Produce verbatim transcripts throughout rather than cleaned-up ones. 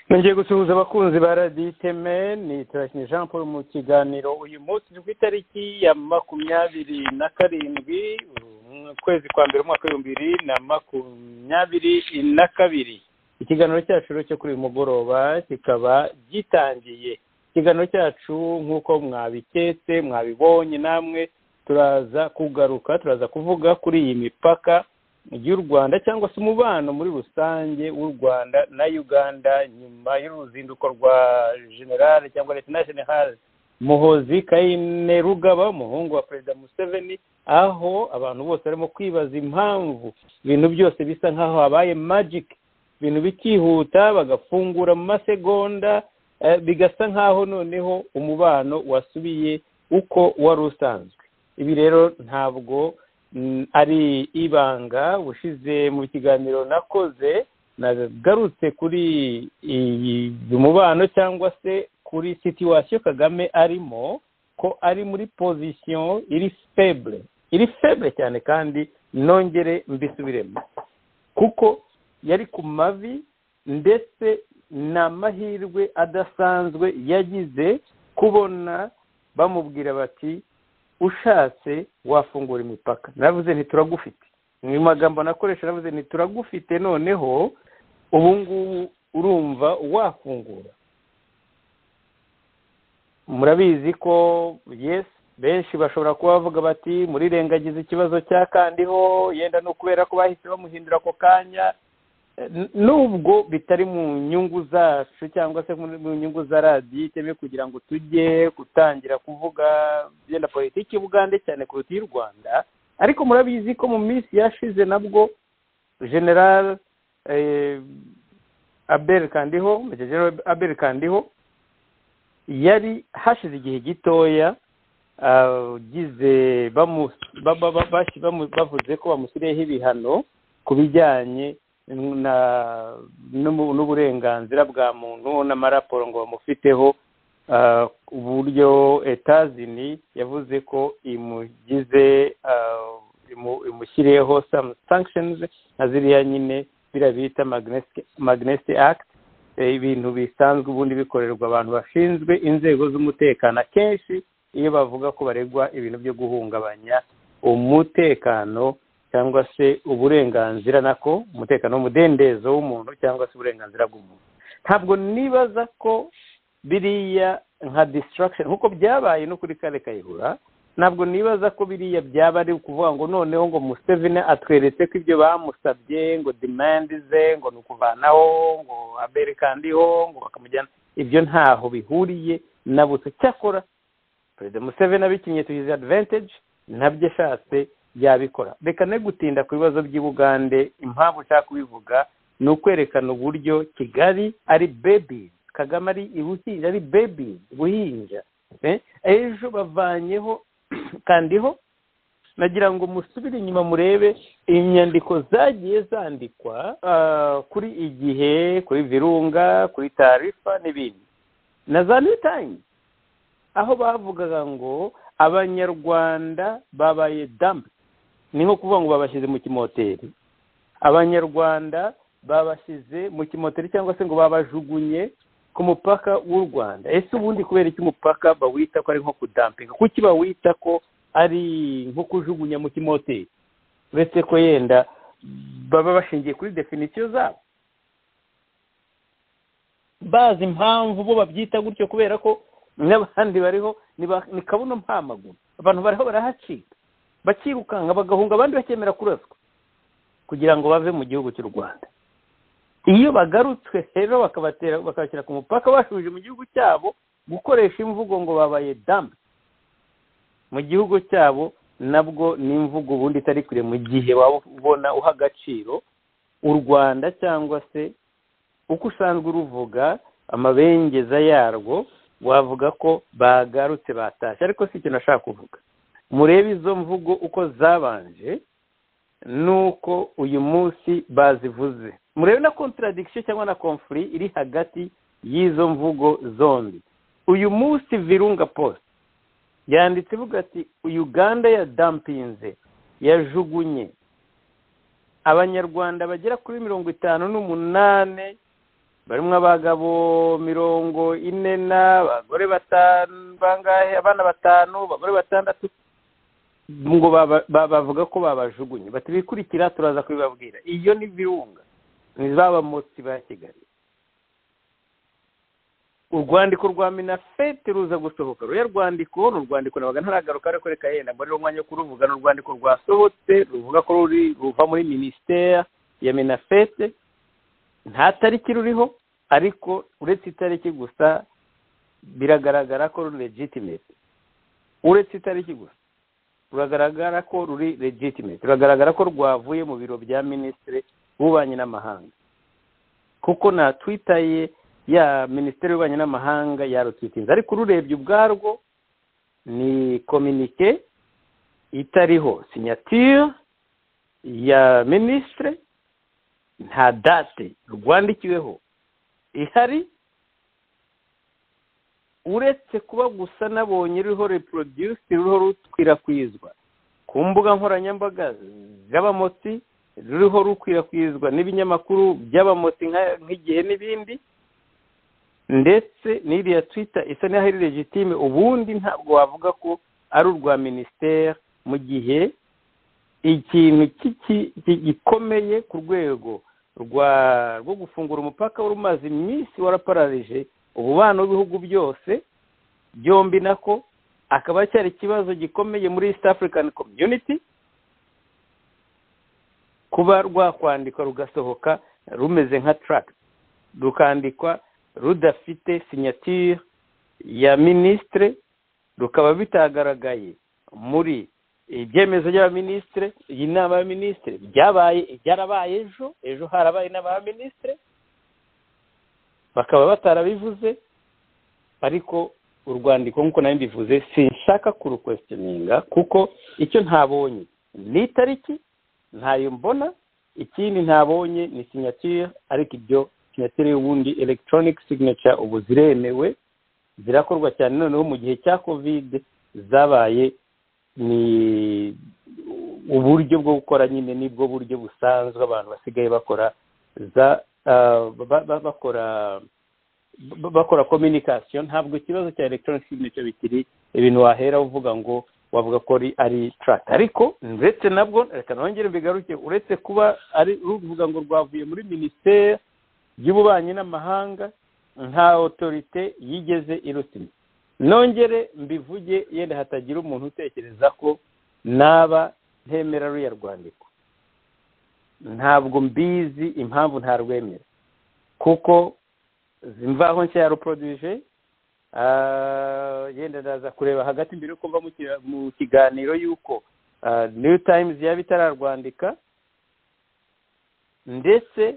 ngiye gusuhuza abakunzi ba radiyo iteme ni Turakinye Jean Paul mu kiganiro uyu munsi ku itariki ya makumyabiri na karindwi ukwezi kwa mbere umwaka w'ibihumbi bibiri na makumyabiri na kabiri. Ikiganiro cyacu cyo kuri uyu mugoroba kikaba gitangiye. Ikiganiro cyacu nk'uko mwabiketse mwabibonye namwe turaza kugaruka turaza kuvuga kuri iyi mipaka y'u Rwanda cyangwa se umubano muri rusange w'u Rwanda na Uganda nyuma y'uruzinduko rwa General cyangwa Lieutenant General Muhoozi Kainerugaba umuhungu wa Perezida Museveni, aho abantu bose barimo kwibaza impamvu ibintu byose bisa nkaho habaye magic, ibintu bikihuta bagafungura mu masegonda, eh, bigasa nkaho noneho umubano wasubiye uko wari usanzwe. Ibi rero ntabwo ari ibanga. Ushize mu kiganiro nakoze nagarutse kuri iyi mubano cyangwa se kuri situation Kagame arimo, ko ari muri position iri faible iri faible cyane, kandi nongere mbisubiremo kuko yari ku mavi ndetse n'amahirwe adasanzwe yagize kubona bamubwira bati ushatse wafungura imipaka. Navuze nti turagufite, mu magambo nakoresha navuze nti turagufite, noneho ubu ngubu urumva wafungura. Murabizi ko yes benshi bashobora kuba bavuga bati muri rengagize ikibazo cya Kandiho, yenda no kubera ko bahise bamuhindura ako kanya, nubwo bitari mu nyungu zacu cyangwa se mu nyungu za radiyo iteme kugira ngo tujye gutangira kuvuga byenda politiki y'Ubugande cyane kuruta y'u Rwanda, ariko murabizi ko mu minsi yashize nabwo General eh, Abel Kandiho General Abel Kandiho yari hashize igihe gitoya gize bavuze ko bamushyiriyeho ibihano ku bijyanye n'uburenganzira bwa muntu n'amaraporo ngo bamufiteho, uburyo Etazini yavuze ko imugize imushyiriyeho some sanctions nka ziriya nyine biriya bita Magnitsky Act, ibintu bisanzwe ubundi bikorerwa abantu bashinzwe inzego z'umutekano akenshi iyo bavuga ko baregwa ibintu byo guhungabanya umutekano cyangwa se uburenganzira nako umutekano w'umudendezo w'umuntu cyangwa se uburenganzira bw'umuntu. Ntabwo nibaza ko biriya nka distraction nkuko byabaye no kuri Kale Kayihura, ntabwo nibaza ko biriya byaba ari ukuvuga ngo noneho ngo Museveni atweretse ko ibyo bamusabye ngo demand ze ngo nukuvanaho ngo Abel Kandiho ngo bakamujyana, ibyo ntaho bihuriye na buto. Cyakora Perezida Museveni abikinye to his advantage, ntabyo ashatse yabikora. Reka ne gutinda ku bibazo by'Ubugande, impamvu ushaka kubivuga ni ukwerekana uburyo Kigali ari baby, Kagame ari ibuhinja, ari baby buhinja. Eh? Ejo bavanyeho Kandiho, nagira ngo musubire inyuma murebe inyandiko zagiye zandikwa uh, kuri Igihe, kuri Virunga, kuri Taarifa n'ibindi na za New Times, aho bavugaga ngo Abanyarwanda babaye dump, ni nko kuvuga ngo babashyize mu kimoteri. Abanyarwanda babashyize mu kimoteri cyangwa se ngo babajugunye ku mupaka w'u Rwanda. Ese ubundi kubera iki umupaka bawita ko ari nko kudampinga? Kuki bawita ko ari nko kujugunya mu kimoteri? Uretse ko yenda baba bashingiye kuri definition zabo, bazi impamvu bo babyita gutyo, kubera ko n'abandi bariho ni kabuno mpamaguru, abantu bariho barahacika bakirukanga bagahunga, abandi bakemera kuraswa kugira ngo bave mu gihugu cy'u Rwanda. Iyo bagarutswe rero bakabatera bakabashyira ku mupaka bashuje mu gihugu cyabo, gukoresha imvugo ngo babaye dump mu gihugu cyabo, nabwo ni imvugo ubundi itari kure mu gihe waba ubona uha agaciro u Rwanda cyangwa se uko usanzwe uruvuga amabengeza yarwo, wavuga ko bagarutse batashye. Ariko si ikintu nashaka kuvuga. Murebe izo mvugo uko zabanje nuko uyu munsi bazivuze, murebe na contradiction cyangwa na conflict iri hagati y'izo mvugo zombi. Uyu munsi Virunga Post yanditse ivuga ati Uganda ya dumpinze, yajugunye Abanyarwanda bagera kuri mirongo itanu n'umunane barimo abagabo mirongo ine n'abagore batanu bangahe abana batanu abagore batandatu ngo bavuga ko babajugunye bati bikurikira turaza kubibabwira. Iyo ni Virunga ntizabamotsi ba Kigali. Urwandiko rwa Minafete ruza gusohoka ruya rwandiko n'urwandiko nabaga ntaragaruka ariko reka yenda muri umwanya kuruvuga n'urwandiko rwasohotse ruvuga ko ruri ruva muri ministère ya Minafete nta tariki ruriho ariko uretse itariki gusa biragaragara ko ruri legitimate. Uretse itariki gusa ruragaragara ko ruri legitimate, ruragaragara ko rwavuye mu biro bya ministre w'ububanyi n'amahanga kuko na Twitter ye ya Minisiteri y'Ububanyi n'Amahanga yarutwitinze, ariko ururebye ubwarwo ni communique itariho signature ya ministre, nta date rwandikiweho ihari, uretse kuba gusa nabonye ruriho reproduce ruriho rukwirakwizwa ku mbuga nkoranyambaga z'abamotsi, ruriho rukwirakwizwa n'ibinyamakuru by'abamotsi nk'igihe n'ibindi, ndetse n'iriya Twitter isa n'aho ari legitime. Ubundi ntabwo wavuga ko ari urwa ministère mu gihe ikintu gikomeye ku rwego rwo gufungura umupaka w'urumazi iminsi warapararije ububano w'ibihugu byose byombi, nako akaba cyari ikibazo gikomeye muri East African Community, kuba rwakwandikwa rugasohoka rumeze nka tract, rukandikwa rudafite signature ya ministre, rukaba bitagaragaye muri ibyemezo by'abaminisitire. Iyi nama y'abaminisitire byabaye byarabaye ejo ejo harabaye n'abaminisitire bakaba batarabivuze, ariko urwandiko nk'uko nari mbivuze sinshaka kurukwestininga kuko icyo ntabonye ni itariki ntayo mbona, ikindi ntabonye ni signature, ariko ibyo signature y'ubundi electronic signature ubu ziremewe zirakorwa cyane noneho mu gihe cya covid zabaye ni uburyo bwo gukora nyine nibwo buryo busanzwe abantu basigaye bakora za uh, bakora bakora communication. Ntabwo ikibazo cya electronic signature bikiri ibintu wahera uvuga ngo wavuga ko ari track, ariko ndetse nabwo reka nongere bigaruke, uretse kuba ari ruvuga ngo rwavuye muri ministère y'ububanyi n'amahanga nta autorité yigeze irutima. Nongere mbivuge yenda hatagira umuntu utekereza ko naba ntemera ruya rwandiko, ntabwo mbizi impamvu ntarwemera kuko zimvaho nshya yaruproduce. Uh, yenda ndaza kureba hagati mbere uko mva mu kiganiro yuko uh, New Times yabitararwandika, ndetse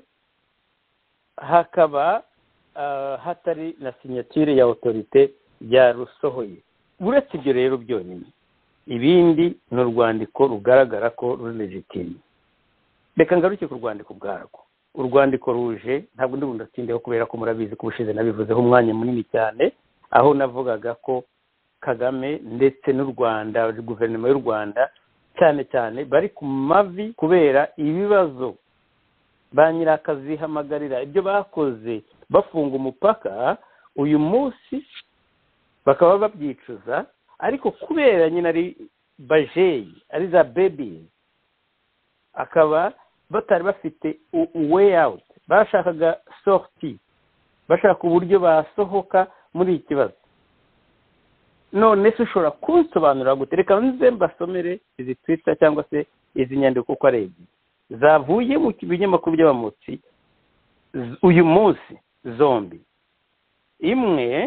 hakaba uh, hatari na signature ya autorité yarusohoye. Uretse ibyo rero byonyine ibindi n'urwandiko rugaragara ko ruri legitime. Reka ngaruke ku rwandiko bwarwo. Urwandiko ruje ntabwo ndi bundatindeho kubera ko murabizi ko ubushize nabivuzeho umwanya munini cyane, aho navugaga ko Kagame ndetse n'u Rwanda, guverinoma y'u Rwanda cyane cyane bari ku mavi kubera ibibazo ba nyirakazi-hamagarira ibyo bakoze bafunga umupaka uyu munsi bakaba babyicuza, ariko kubera nyine ari bajeyi ari za babies akaba batari bafite way out, bashakaga sortie, bashaka uburyo basohoka muri iki kibazo. None se ushobora kunsobanurira gute? Reka nze mbasomere izi Twitter cyangwa se izi nyandiko uko ari zavuye mu binyamakuru by'abamotsi uyu munsi zombi. Imwe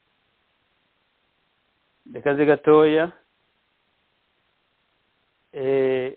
reka ze gatoya eh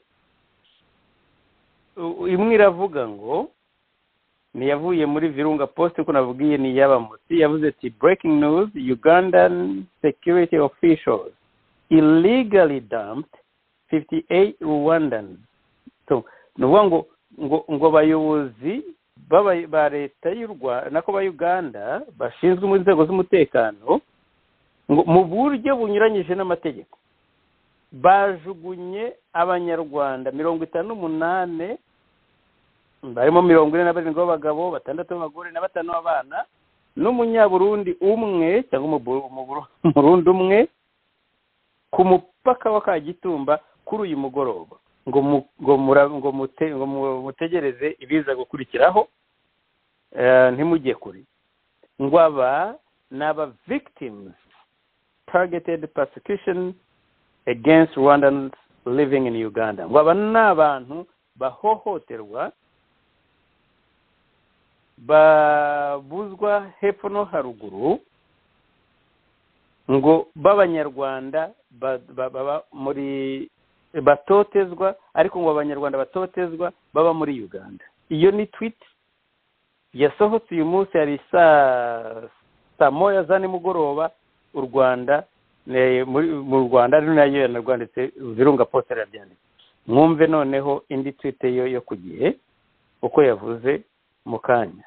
imwe iravuga ngo ni yavuye muri Virunga Post uko navugiye ni y'abamotsi, yavuze ati breaking news, Ugandan security officials illegally dumped fifty-eight Rwandans. So nuvuga ngo ngo ngo bayobozi ba leta y'u Rwanda nako ba Uganda bashinzwe mu nzego z'umutekano ngo mu buryo bunyuranyije n'amategeko bajugunye abanyarwanda mirongo itanu n'umunane barimo mirongo ine na barindwi b'abagabo, batandatu b'abagore na batanu b'abana, n'umunyaburundi umwe cyangwa umurundi umwe ku mupaka wa Kagitumba kuri uyu mugoroba ngo ngo ngo mutegereze ibiza gukurikiraho, ntimujye kuri ngo aba n'aba victims targeted persecution against Rwandans living in Uganda. Ngo aba n'abantu bahohoterwa, babuzwa hepfo no haruguru, ngo b'abanyarwanda baba muri batotezwa, ariko ngo abanyarwanda batotezwa baba muri Uganda. Iyo ni tweet yasohotse uyu munsi, hari saa saa moya za nimugoroba u Rwanda mu Rwanda ari nayo yanarwanditse Virunga Post yabyanditse. Mwumve noneho indi tweet yo yo ku Gihe uko yavuze mu kanya.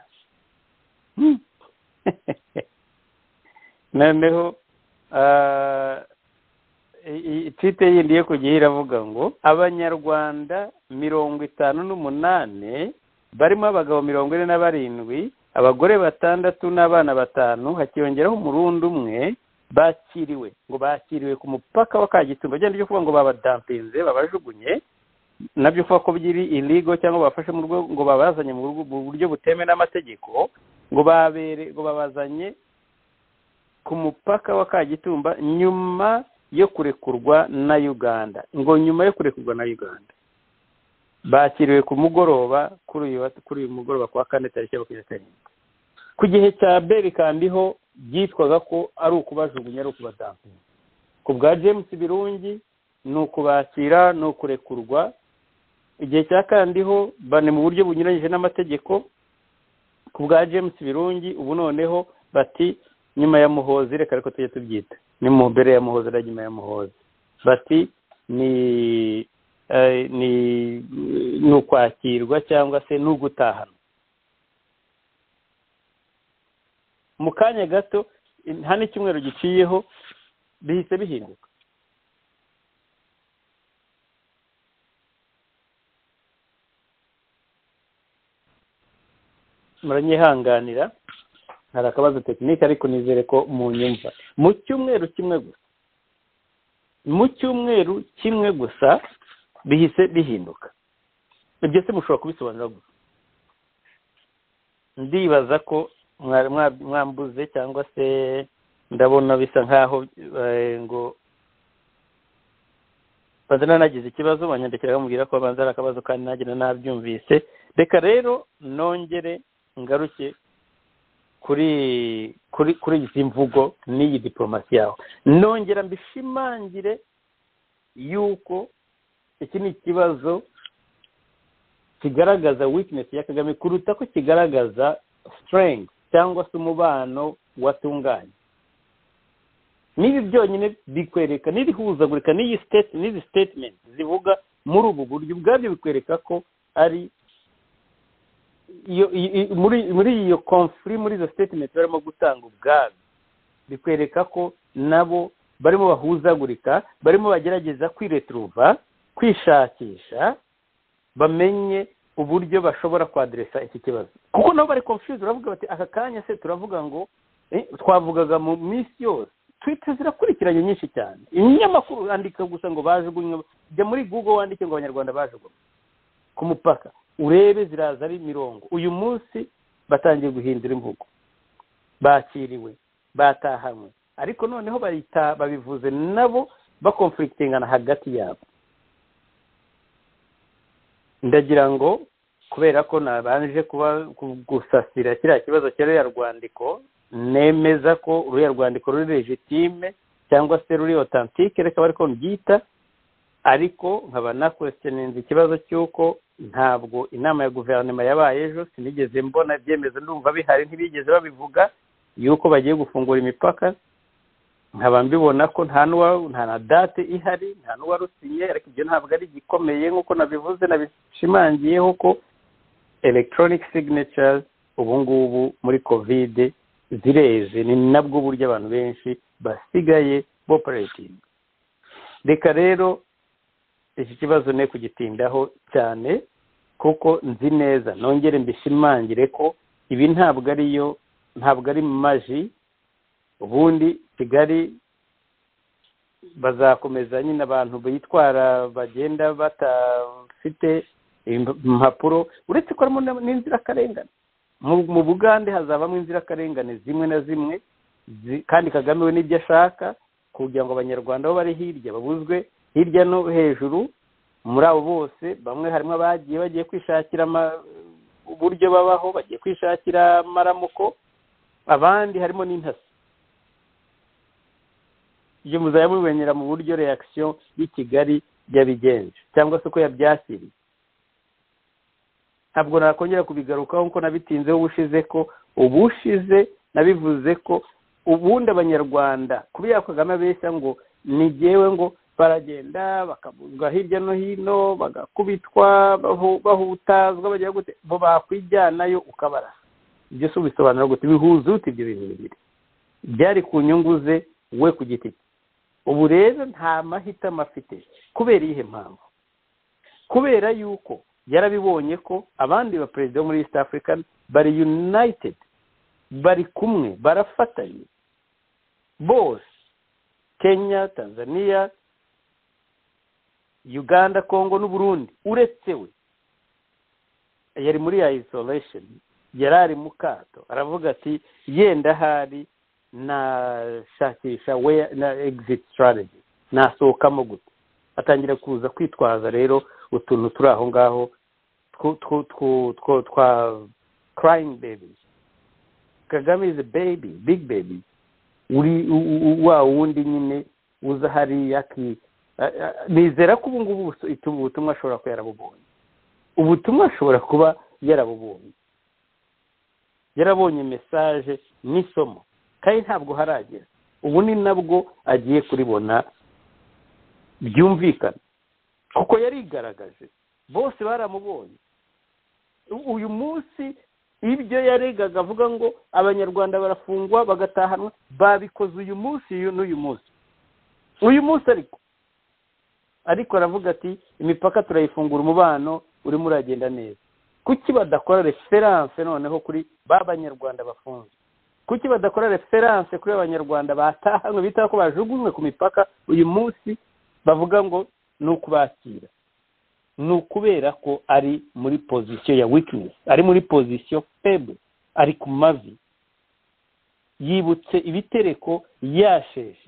Noneho tweet yindi yo ku Gihe iravuga ngo abanyarwanda mirongo itanu n'umunane barimo abagabo mirongo ine na barindwi, abagore batandatu n'abana batanu, hakiyongeraho umurundi umwe bakiriwe ngo bakiriwe ku mupaka wa Kagitumba. Byandi byo kuvuga ngo babadampinze, babajugunye, nabyo uvuga ko biri illegal cyangwa bafashe mu rugo, ngo babazanye mu buryo butemewe n'amategeko, ngo babere ngo babazanye ku mupaka wa Kagitumba nyuma yo kurekurwa na Uganda. Ngo nyuma yo kurekurwa na Uganda bakiriwe ku mugoroba kuri uyu kuri uyu mugoroba kwa kane tariki ya makumyabiri. Ku Gihe cya Beri kandiho byitwaga ko ari ukubajugunya, ari ukubadampinga. Ku bwa James Birungi ni ukubakira, ni ukurekurwa. Igihe cya Kandiho bane mu buryo bunyuranyije n'amategeko. Ku bwa James Birungi ubu noneho bati nyuma ya Muhozi, reka ariko tujye tubyita ni mu mbere ya Muhozi na nyuma ya Muhozi, bati ni eh, ni nukwakirwa cyangwa se n'ugutahana. Mu kanya gato nta n'icyumweru giciyeho bihise bihinduka. Muranyihanganira, hari akabazo tekinike ariko nizere ko mu nyumva. Mu cyumweru kimwe gusa mu cyumweru kimwe gusa bihise bihinduka. Ibyo se mushobora kubisobanura gusa? Ndibaza ko mwambuze cyangwa se ndabona bisa nkaho ngo bazana nagize ikibazo, banyandikira bamubwira ko banza akabazo kandi nagira nabyumvise. Reka rero nongere ngaruke kuri kuri kuri izi mvugo n'iyi diplomasi yaho, nongera mbishimangire yuko iki ni ikibazo kigaragaza weakness ya Kagame kuruta ko kigaragaza strength cyangwa se umubano watunganye. Nibi byonyine bikwereka, n'ibihuzagurika n'iyi state n'izi statement zivuga muri ubu buryo ubwabyo bikwereka ko ari iyo muri muri iyo conflict, muri izo statement barimo gutanga ubwabyo bikwereka ko nabo barimo bahuzagurika, barimo bagerageza kwiretruva, kwishakisha, bamenye uburyo bashobora kwadresa iki kibazo. Kuko nabo bari confused, uravuga bati aka kanya se turavuga ngo eh, twavugaga mu minsi yose Twitter zirakurikiranye nyinshi cyane, inyamakuru andika gusa ngo bajugunywe, jya muri Google wandike ngo abanyarwanda bajugunywe ku mupaka, urebe ziraza ari mirongo. Uyu munsi batangiye guhindura imvugo, bakiriwe, batahamwe, ariko noneho barita babivuze nabo bakonflictingana hagati yabo. Ndagira ngo kubera ko nabanje kuba gusasira kiriya kibazo cy'uriya rwandiko, nemeza ko uriya rwandiko ruri legitime cyangwa se ruri authentique, reka bari ko mbyita, ariko nkaba na questioning ikibazo cy'uko ntabwo inama ya guverinoma yabaye ejo, sinigeze mbona byemeza, ndumva bihari ntibigeze babivuga yuko bagiye gufungura imipaka. Nkaba mbibona ko nta n'uwa nta na date ihari, nta n'uwa rusinye, ariko ibyo ntabwo ari gikomeye nk'uko nabivuze, nabishimangiyeho ko electronic signatures ubu ngubu muri covid zireze, ni nabwo buryo abantu benshi basigaye operating. Reka rero iki kibazo ne kugitindaho cyane, kuko nzi neza nongere mbishimangire ko ibi ntabwo ariyo ntabwo ari maji. Ubundi Kigali bazakomeza nyine abantu bitwara bagenda batafite impapuro, uretse ko harimo n'inzirakarengane. Mu Bugande hazabamo inzirakarengane zimwe na zimwe, kandi Kagame we n'ibyo ashaka kugira ngo abanyarwanda bo bari hirya babuzwe hirya no hejuru. Muri abo bose bamwe harimo abagiye bagiye kwishakira uburyo babaho, bagiye kwishakira amaramuko, abandi harimo n'intasi. Ibyo muzajya mubimenyera mu buryo reaction y'i Kigali yabigenje cyangwa se ko yabyasiriye. Ntabwo nakongera kubigarukaho nko nabitinzeho ubushize ko ubushize nabivuze ko ubundi abanyarwanda kubera Kagame abeshya ngo ni jyewe ngo baragenda bakabuzwa hirya no hino bagakubitwa bahutazwa bagira gute bo bakwijyanayo ukabara. Ibyo se bisobanura gute? Bihuza uti ibyo bintu bibiri byari ku nyungu ze we ku giti cye. Ubu rero nta mahitamo afite. Kubera iyihe mpamvu? Kubera yuko yarabibonye ko abandi ba perezida bo muri East African bari united, bari kumwe, barafatanye bose, Kenya, Tanzania, Uganda, Congo n'u Burundi. Uretse we yari muri ya isolation, yarari mu kato, aravuga ati yenda hari na shakisha we na exit strategy nasohokamo gute. Atangira kuza kwitwaza rero utuntu turi aho ngaho two twa crying babies. Kagame is a baby, big baby. Uri wa wundi nyine uza hari yaki nizera ko ubu ngubu ubutumwa ashobora kuba yarabubonye. Ubutumwa ashobora kuba yarabubonye, yarabonye message n'isomo, kandi ntabwo haragera. Ubu ni nabwo agiye kuribona byumvikana kuko yarigaragaje, bose baramubonye. Uyu munsi ibyo yaregaga avuga ngo abanyarwanda barafungwa bagatahanwa babikoze uyu munsi n'uyu munsi uyu munsi ariko ariko aravuga ati imipaka turayifungura, umubano urimo uragenda neza. Kuki badakora reference noneho kuri babanyarwanda bafunze? Kuki badakora reference kuri abanyarwanda batahanwe bita ko bajugunywe ku mipaka uyu munsi bavuga ngo ni ukubakira? Ni ukubera ko ari muri position ya weakness, ari muri position faible, ari ku mavi, yibutse ibitereko yasheshe.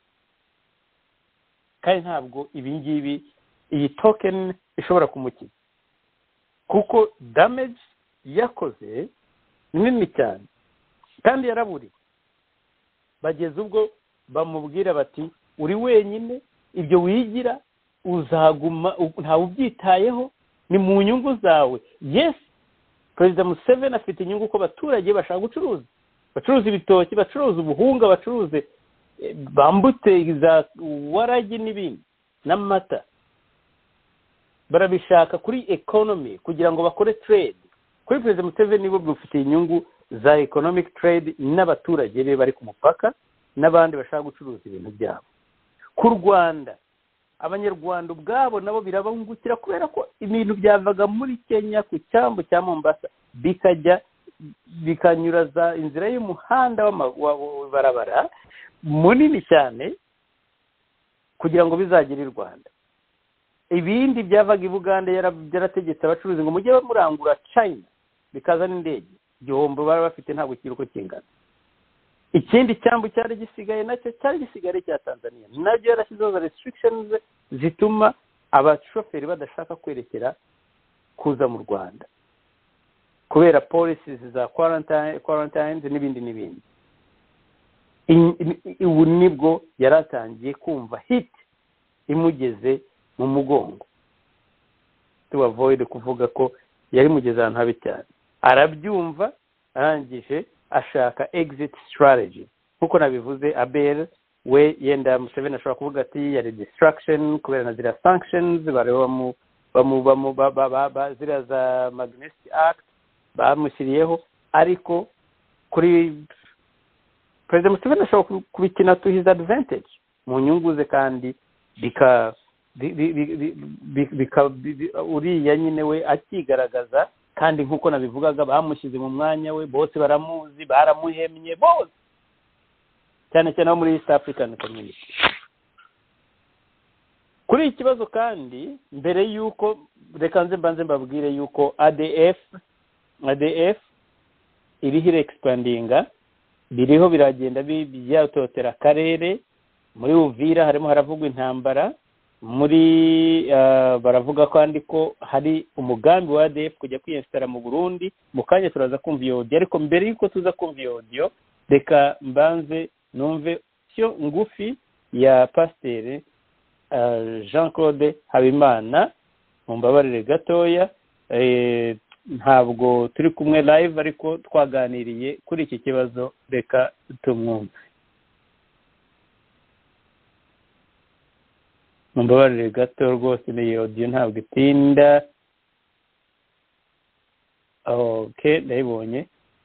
Kandi ntabwo ibi ngibi iyi token ishobora kumukiza kuko damage yakoze nini cyane, kandi yaraburiwe. Bageze ubwo bamubwira bati uri wenyine, ibyo wigira uzaguma ntawe ubyitayeho, ni mu nyungu zawe. Yes, Perezida Museveni afite inyungu ko abaturage bashaka gucuruza, bacuruza ibitoki, bacuruza ubuhunga, bacuruze bambute za waragi n'ibindi n'amata. Barabishaka kuri economy kugira ngo bakore trade. Kuri Perezida Museveni bo bufite inyungu za economic trade n'abaturage be bari ku mupaka n'abandi bashaka gucuruza ibintu byabo. Ku Rwanda abanyarwanda ubwabo nabo birabungukira kubera ko ibintu byavaga muri Kenya ku cyambu cya Mombasa bikajya bikanyura za inzira y'umuhanda w'amabarabara munini cyane kugira ngo bizagire i Rwanda. Ibindi byavaga i Buganda yarategetse abacuruzi ngo mujye bamurangura China bikaza n'indege. Igihombo bari bafite ntabwo kiruko kingana. Ikindi cyambu cyari gisigaye nacyo cyari gisigaye cya Tanzania, nabyo yarashyizeho restrictions zituma abashoferi badashaka kwerekera kuza mu Rwanda kubera policies za quarantine quarantines n'ibindi n'ibindi. Ubu nibwo yaratangiye kumva hit imugeze mu mugongo. To avoid kuvuga ko yari mugeze ahantu habi cyane, arabyumva, arangije ashaka exit strategy. Nkuko nabivuze, Abel we yenda Museveni ashobora kuvuga ati yari distraction kubera na zira sanctions bareba mu bamu bamu zira za Magnitsky Act bamushyiriyeho, ariko kuri President Museveni ashobora kubikina to his advantage mu nyungu ze, kandi bika uriya nyine we akigaragaza kandi nk'uko nabivugaga bamushyize mu mwanya we, bose baramuzi, baramuhemye bose, cyane cyane muri East African Community. Kuri iki kibazo kandi mbere y'uko reka nze mbanze mbabwire y'uko A D F A D F iriho expandinga, biriho biragenda byatotera akarere. Muri Uvira harimo haravugwa intambara, muri uh, baravuga kandi ko hari umugambi wa A D F kujya kwiyinstara mu Burundi. Mu kanya turaza kumva iyo audio, ariko mbere y'uko tuza kumva iyo audio reka mbanze numve cyo ngufi ya Pasteur uh, Jean Claude Habimana. Mumbabarire gatoya, eh, ntabwo turi kumwe live ariko twaganiriye kuri iki kibazo, reka tumwumve. Mumbabarire gato rwose ni audio ntabwo itinda. Okay, ndayibonye.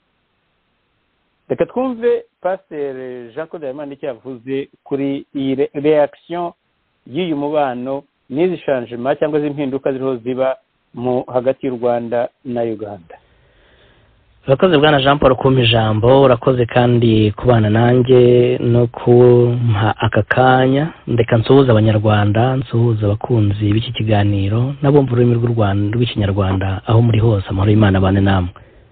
Reka twumve Pasteur Jean Claude Habimana icyo yavuze kuri iyi reaction y'uyu mubano n'izi changement cyangwa z'impinduka ziriho ziba mu hagati y'u Rwanda na Uganda. Urakoze bwana Jean Paul kumpa ijambo, urakoze kandi kubana nanjye no kumpa aka kanya. Ndeka nsuhuza abanyarwanda, nsuhuza abakunzi b'iki kiganiro n'abumva ururimi rw'u Rwanda rw'ikinyarwanda aho muri hose, amahoro y'Imana abane namwe.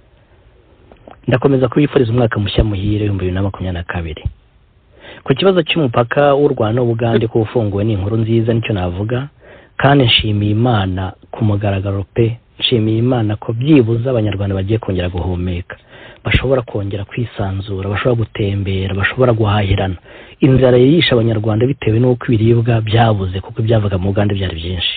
Ndakomeza kubifuriza umwaka mushya muhire w'ibihumbi bibiri na makumyabiri na kabiri. Ku kibazo cy'umupaka w'u Rwanda n'Ubugande ko ufunguwe ni inkuru nziza, nicyo navuga, kandi nshimiye Imana ku mugaragaro pe. Nshimiye Imana ko byibuza abanyarwanda bagiye kongera guhumeka, bashobora kongera kwisanzura, bashobora gutembera, bashobora guhahirana. Inzara yisha abanyarwanda bitewe n'uko ibiribwa byabuze, kuko byavaga mu Uganda byari byinshi.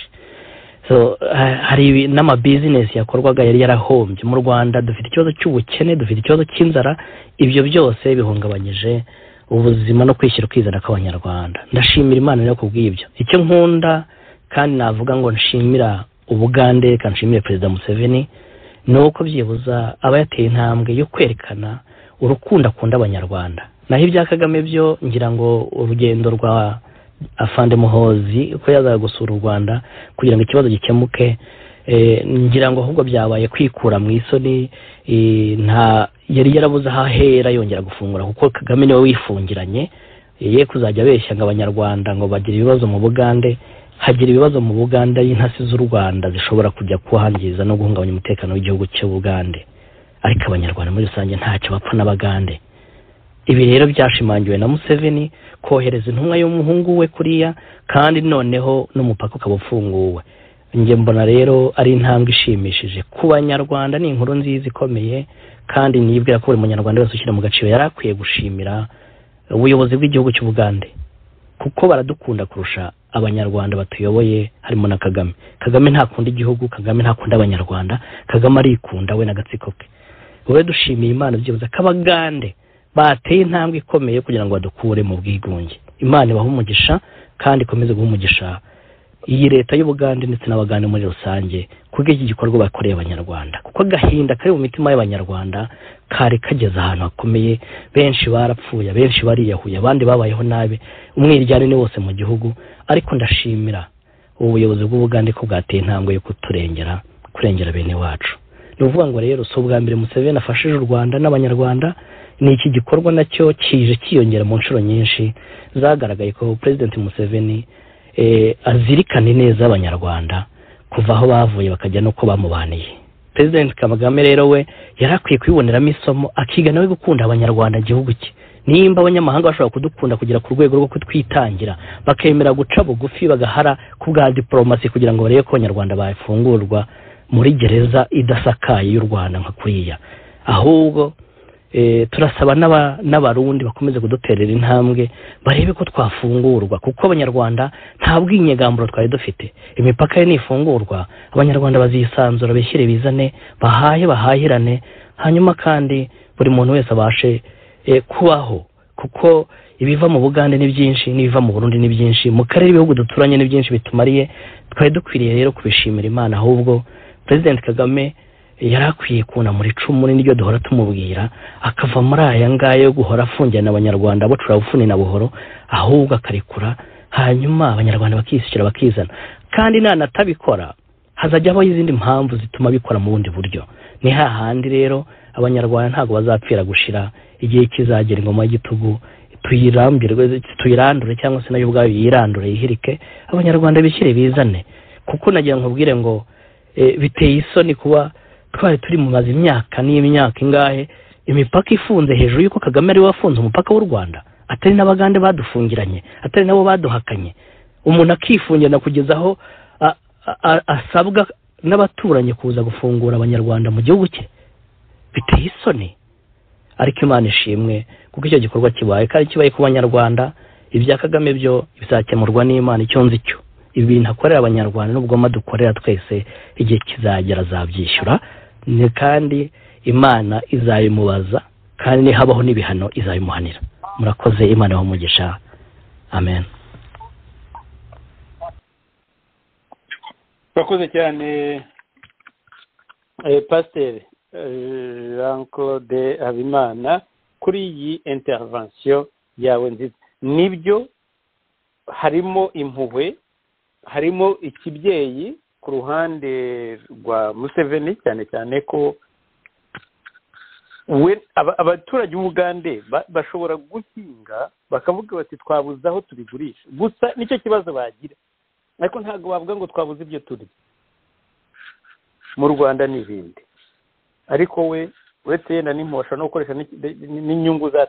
So hari n'ama business yakorwaga yari yarahombye. Mu Rwanda dufite ikibazo cy'ubukene, dufite ikibazo cy'inzara, ibyo byose bihungabanyije ubuzima no kwishyira kwizana kw'abanyarwanda. Ndashimira Imana rero kubw'ibyo. Icyo nkunda kandi navuga ngo nshimira Ubugande, kanshimire Perezida Museveni, nuko byibuza aba yateye intambwe yo kwerekana urukundo akunda abanyarwanda. Naho ibya Kagame byo ngira ngo urugendo rwa Afande Muhozi uko yazaga gusura u Rwanda kugira ngo ikibazo gikemuke, e, ngira ngo ahubwo byabaye kwikura mu isoni. E, nta yari yarabuze ahahera yongera gufungura, kuko Kagame niwe wifungiranye ye kuzajya abeshya ngo abanyarwanda ngo bagira ibibazo mu Bugande. Hagira ibibazo mu Buganda y'intasi z'u Rwanda zishobora kujya kuhangiza no guhungabanya umutekano w'igihugu cy'u Bugande, ariko abanyarwanda muri rusange ntacyo bapfa n'Abagande. Ibi rero byashimangiwe na Museveni kohereza intumwa y'umuhungu we kuriya, kandi noneho n'umupaka ukaba ufunguwe. Nge mbona rero ari intambwe ishimishije ku banyarwanda, ni inkuru nziza ikomeye, kandi nibwira ko buri munyarwanda wese ushyira mu gaciro yari akwiye gushimira ubuyobozi bw'igihugu cy'u Bugande, kuko baradukunda kurusha abanyarwanda batuyoboye, harimo na Kagame. Kagame ntakunda igihugu, Kagame ntakunda abanyarwanda, Kagame arikunda we n'agatsiko ke. Wowe dushimiye Imana byibuza k'Abagande bateye intambwe ikomeye kugira ngo badukure mu bwigunge. Imana ibaha umugisha kandi ikomeze guha umugisha iyi leta y'Ubugande ndetse n'Abagande muri rusange kuko iki gikorwa bakoreye abanyarwanda, kuko agahinda kari mu mitima y'abanyarwanda kare kageze ahantu hakomeye. Benshi barapfuye, benshi bariyahuye, abandi babayeho nabi, umwiryane ni wose mu gihugu. Ariko ndashimira ubuyobozi bw'Ubugande ko bwateye intambwe yo kuturengera, kurengera bene wacu. Ni uvuga ngo rero so bwa mbere Museveni afashije u Rwanda n'abanyarwanda, ni iki gikorwa nacyo kije kiyongera mu nshuro nyinshi zagaragaye ko President Museveni eh, azirikane neza abanyarwanda kuva aho bavuye bakajya no ko bamubaniye. President Kagame rero we yarakwiye kwiboneramo isomo, akiga nawe gukunda abanyarwanda igihugu cye. Nimba abanyamahanga bashobora kudukunda kugira ku rwego rwo kutwitangira, bakemera guca bugufi bagahara ku bwa diplomasi kugira ngo barebe ko abanyarwanda bafungurwa muri gereza idasakaye y'u Rwanda nka kuriya, ahubwo e, turasaba n'aba n'abarundi bakomeze kuduterera intambwe barebe ko twafungurwa, kuko abanyarwanda nta bwinyegamburo twari dufite. Imipaka ye nifungurwa, abanyarwanda bazisanzura, beshyire bizane, bahahe bahahirane, hanyuma kandi buri muntu wese abashe e, kubaho, kuko ibiva mu Bugande ni byinshi, n'ibiva mu Burundi ni byinshi, mu karere ibihugu duturanye ni byinshi bitumariye. Twari dukwiriye rero kubishimira Imana, ahubwo President Kagame yarakwiye kuna muri icumu n'iryo duhora tumubwira, akava muri aya ngaya yo guhora afungirana abanyarwanda bo turabufuni na buhoro, ahubwo akarekura hanyuma abanyarwanda bakishyura bakizana, kandi nanatabikora hazajyaho izindi mpamvu zituma bikora mu bundi buryo. Ni hahandi rero abanyarwanda ntabwo bazapfira gushira, igihe kizagera ingoma y'igitugu tuyirambirwe tuyirandure cyangwa se nayo ubwayo yirandure yihirike, abanyarwanda bishyire bizane. Kuko nagira nkubwire ngo e, biteye isoni kuba twari turi mu mazi imyaka n'imyaka ingahe imipaka ifunze hejuru yuko Kagame ari wafunze umupaka w'u Rwanda, atari n'abagande badufungiranye, atari nabo baduhakanye. Umuntu akifungira kugezaho asabwa n'abaturanyi kuza gufungura abanyarwanda mu gihugu cye, biteye isoni. Ariko Imana ishimwe kuko icyo gikorwa kibaye, kandi kibaye ku banyarwanda. Ibya Kagame byo bizakemurwa n'Imana, icyo nzi cyo ibi bintu akorera abanyarwanda n'ubwo madukorera twese igihe kizagera azabyishyura, kandi Imana izayimubaza, kandi habaho n'ibihano izayimuhanira. Murakoze, Imana y'umugisha. Amen. Bakoze cyane eh, Pasteur Jean Claude Habimana kuri iyi intervention yawe nziza. Nibyo harimo impuhwe, harimo ikibyeyi ku ruhande rwa Museveni, cyane cyane ko we abaturage b'Ubugande bashobora guhinga bakavuga bati twabuze aho tubigurisha, gusa nicyo kibazo bagira, ariko ntabwo bavuga ngo twabuze ibyo turya. Mu Rwanda n'ibindi, ariko we uretse yenda n'imposha no gukoresha n'inyungu za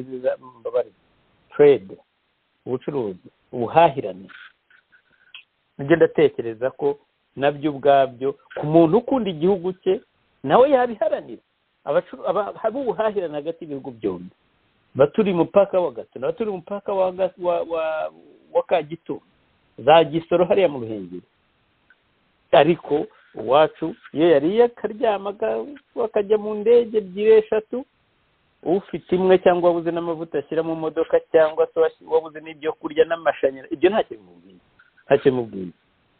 trade, ubucuruzi, ubuhahirane. Njye ndatekereza ko nabyo ubwabyo ku muntu ukunda igihugu cye nawe yabiharanira. Haba ubuhahirane hagati y'ibihugu byombi, baturi mupaka wa Gatuna, baturi mupaka wa wa wa Kagitumba, za Gisoro hariya mu Ruhengeri. Ariko uwacu iyo yariye akaryamaga bakajya mu ndege ebyiri eshatu, ufite imwe cyangwa wabuze n'amavuta ashyira mu modoka, cyangwa se wabuze n'ibyo kurya n'amashanyarazi, ibyo ntacyo bimubwiye, ntacyo bimubwiye.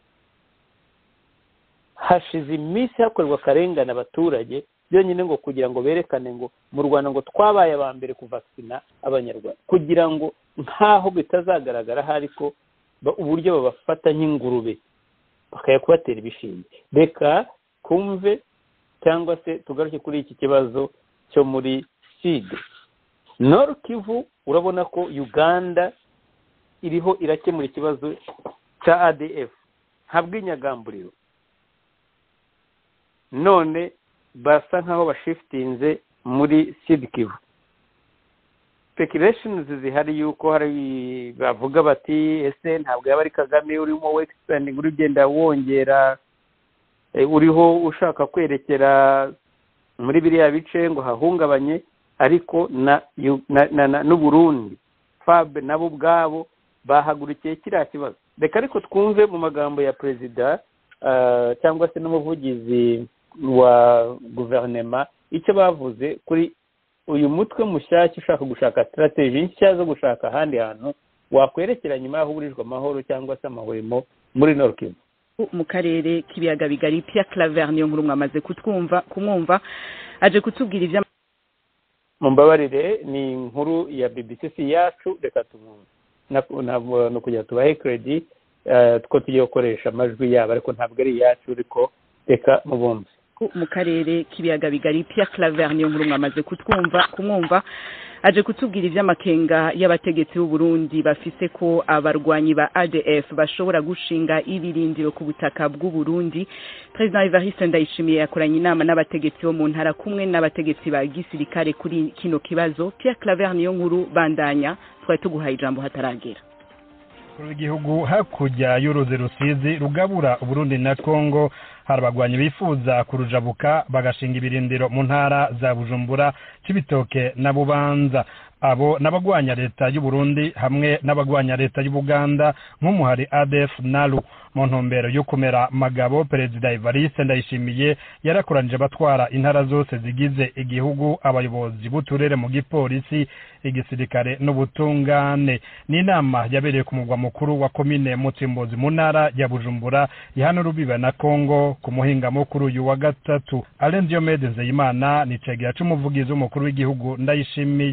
Hashize iminsi hakorwa akarengane abaturage byonyine ngo kugira ngo berekane ngo mu Rwanda ngo twabaye aba mbere kuvaksina abanyarwanda, kugira ngo nkaho bitazagaragara hari ko uburyo babafata nk'ingurube bakaya kubatera ibishinge. Reka kumve cyangwa se tugaruke kuri iki kibazo cyo muri Sud Nord Kivu. Urabona ko Uganda iriho irakemura ikibazo cya A D F, ntabwo inyagamburiro, none basa nkaho bashiftinze muri Sud Kivu. Speculations zihari yuko hari bavuga bati ese ntabwo yaba ari Kagame urimo expanding, urugenda wongera, e, uriho ushaka kwerekera muri biriya bice ngo hahungabanye, ariko na n'u Burundi F A B nabo ubwabo bahagurukiye kiriya kibazo. Reka ariko twumve mu magambo ya perezida uh, cyangwa se n'umuvugizi wa guverinoma icyo bavuze kuri uyu mutwe mushyashya ushaka gushaka strategy nshya zo gushaka ahandi hantu wakwerekera nyuma y'aho uburijwe amahoro cyangwa se amahwemo muri Nord Kivu. Mu karere k'ibiyaga bigari, Pierre Claver niyo nkuru mwamaze kutwumva kumwumva aje kutubwira ibya mumbabarire ni inkuru ya B B C yacu. Reka tumwumve no kujya tubahe credit two tugiye gukoresha amajwi yabo, ariko ntabwo ari yacu, ariko reka mubumve. Mu karere k'ibiyaga bigari, Pierre Claver niyo nkuru mwamaze kutwumva kumwumva aje kutubwira iby'amakenga y'abategetsi b'u Burundi bafise ko abarwanyi ba A D F bashobora gushinga ibirindiro ku butaka bw'u Burundi. President Evariste Ndayishimiye yakoranye inama n'abategetsi bo mu ntara kumwe n'abategetsi ba gisirikare kuri kino kibazo. Pierre Claver niyo nkuru bandanya, twari tuguhaye ijambo hataragera. Igihugu hakurya y'uruzi Rusizi rugabura Burundi na Kongo hari abagwanyi bifuza kurujabuka bagashinga ibirindiro mu ntara za Bujumbura, Cibitoke na Bubanza. Abo nabagwanya leta y'u Burundi hamwe nabagwanya leta y'u Buganda nk'umuhari A D F Nalu. Mu ntumbero yo kumera magabo, Perezida Evariste Ndayishimiye yarakuranije batwara intara zose zigize igihugu, abayobozi b'uturere mu gipolisi, igisirikare n'ubutungane. Ni inama yabereye ku mugwa mukuru wa komine Mutsimbozi mu ntara ya Bujumbura ihana rubiba na Kongo ku muhinga mukuru uyu wa gatatu. Alain Diomede Nzeyimana ni cegera c'umuvugizi w'umukuru w'igihugu Ndayishimiye.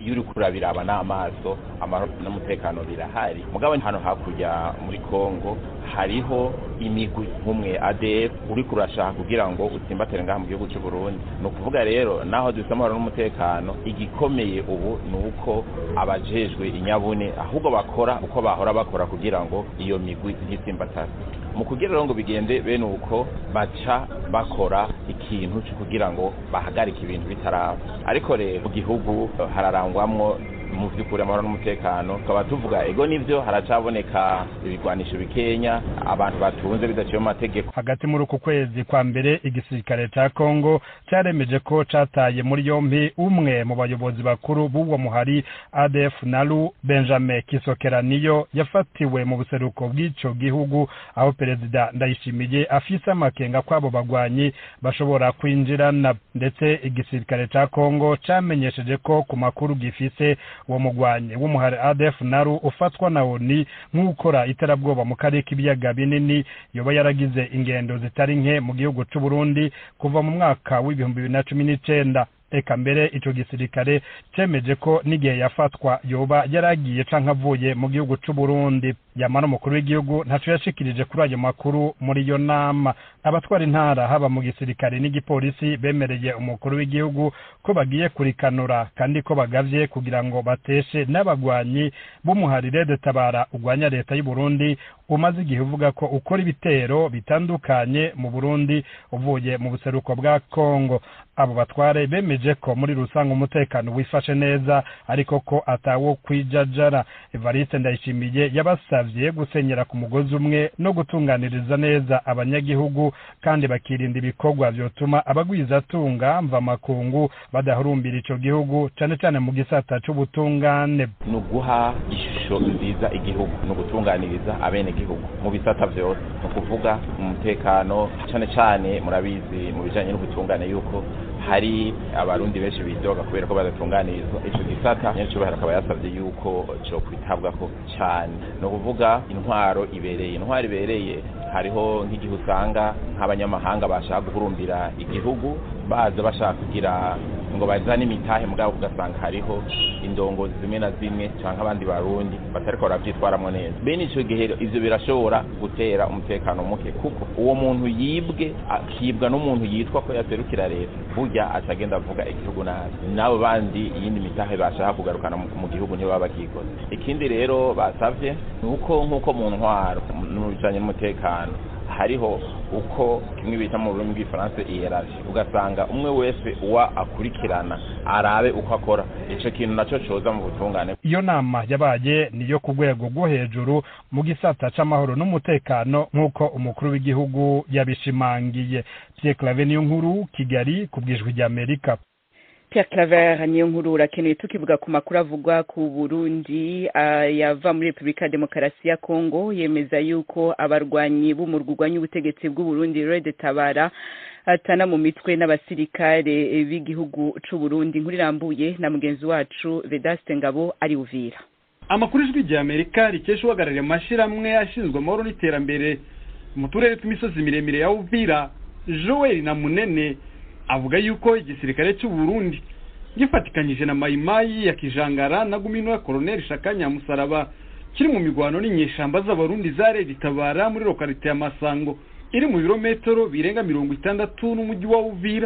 iyo uri kurabiraba n'amaso amahoro n'umutekano birahari mugabo hano hakurya muri Kongo hariho imigwi nk'umwe A D F uri kurashaka kugira ngo utsimbatire ngaha mu gihugu cy'u Burundi no kuvuga rero naho dufite amahoro n'umutekano igikomeye ubu nuko abajejwe inyabune ahubwo bakora uko bahora bakora kugira ngo iyo migwi ntitsimbatare mu kugira ngo bigende bene uko baca bakora ikintu cyo kugira ngo bahagarike ibintu bitaraba ariko rero mu gihugu hararangwamwo mu by'ukuri amahoro n'umutekano tukaba tuvuga ego nivyo haracaboneka ibigwanisho bikenya abantu batunze bidaciye mu mategeko. Hagati muri uku kwezi kwa mbere igisirikare ca Kongo cyaremeje ko cataye muri yompi umwe mu bayobozi bakuru b'uwo muhari A D F Nalu Benjamin Kisokeraniyo yafatiwe mu buseruko bw'ico gihugu aho perezida Ndayishimiye afise amakenga kwabo bagwanyi bashobora kwinjirana ndetse igisirikare ca Kongo camenyesheje ko ku makuru gifise uwo mugwanyi w'umuhari A D F Nalu ufatwa na O N U nk'ukora iterabwoba mu karere k'ibiyaga binini yoba yaragize ingendo zitari nke mu gihugu cy'u Burundi kuva mu mwaka w'ibihumbi bibiri na cumi n'icenda eka mbere ico gisirikare cemeje ko n'igihe yafatwa yoba yaragiye canke avuye mu gihugu cy'u Burundi. Yamara umukuru w'igihugu ntaco yashikirije kuri ayo makuru muri iyo nama. Abatwara intara haba mu gisirikare n'igipolisi bemereye umukuru w'igihugu ko bagiye kurikanura kandi ko bagavye kugira ngo bateshe n'abagwanyi b'umuharire de tabara ugwanya leta y'u Burundi umaze igihe uvuga ko ukora ibitero bitandukanye mu Burundi uvuye mu buseruko bwa Kongo. Abo batware bemeje ko muri rusanga umutekano wifashe neza ariko ko atawo kwijajara. Evariste Ndayishimiye yabasavye gusenyera ku mugozi umwe no gutunganiriza neza abanyagihugu kandi bakirinda ibikorwa vyotuma abagwiza tunga mva makungu badahurumbira ico gihugu cyane cyane mu gisata c'ubutungane. No guha ishusho nziza igihugu no gutunganiriza abene gihugu mu bisata vyose no kuvuga umutekano cyane cyane murabizi mu bijanye n'ubutungane yuko hari abarundi benshi bidoga kubera ko badatunganirizwa ico gisata nyacu barakaba yasavye yuko cyo kwitabwako cyane no kuvuga intwaro ibereye intwaro ibereye hariho nk'igihe usanga nk'abanyamahanga bashaka guhurumbira igihugu baza bashaka kugira ngo bazane imitahe mugabo ugasanga hariho indongozi zimwe na zimwe cyangwa abandi barundi batariko baravyitwaramo neza. Bene ico gihe ivyo birashobora gutera umutekano muke kuko uwo muntu yibwe akibwa n'umuntu yitwa ko yaserukira leta burya atagenda avuga igihugu nabi nabo bandi iyindi mitahe bashaka kugarukana mu gihugu ntiyo baba bakikoze. Ikindi rero basavye nuko nkuko mu ntwaro n'ubijanye n'umutekano hariho uko kimwe bita mu rurimi rw'ifaransa hierarchie ugasanga umwe wese uwa akurikirana arabe uko akora ico kintu naco coza mu butungane. Iyo nama yabaye niyo ku rwego rwo hejuru mu gisata c'amahoro n'umutekano nk'uko umukuru w'igihugu yabishimangiye. Pierre Claver niyo nkuru Kigali kubwijwe rya Amerika. Pierre Claver niyo nkuru urakeneye tukivuga ku makuru avugwa ku Burundi uh, yava muri Republika Demokarasi ya Kongo yemeza yuko abarwanyi b'umurwanya ubutegetsi bw'u Burundi Red Tabara atana mu mitwe n'abasirikare b'igihugu c'u Burundi. Nkuri rambuye na mugenzi wacu Vedaste Ngabo ari Uvira. Amakuru y'ijwi rya Amerika rikesha uhagarariye amashiramwe ashinzwe amahoro n'iterambere mu turere tw'imisozi miremire ya Uvira Joel na Munene avuga yuko igisirikare cy'u Burundi gifatikanyije na Mayimayi ya Kijangara na Gumino ya Colonel Shakanya Musaraba kiri mu migwano n'inyeshamba z'abarundi zare ritabara muri lokalite ya Masango iri mu birometero birenga mirongo itandatu n'umujyi wa Uvira.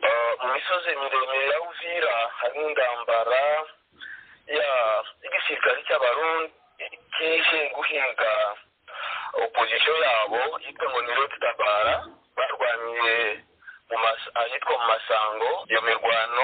Mu misozi miremire ya Uvira hari indambara ya igisirikare cy'abarundi kije guhinga opposition yabo yitwa ngo ni Red Tabara barwaniye ahitwa mu Masango. Iyo mirwano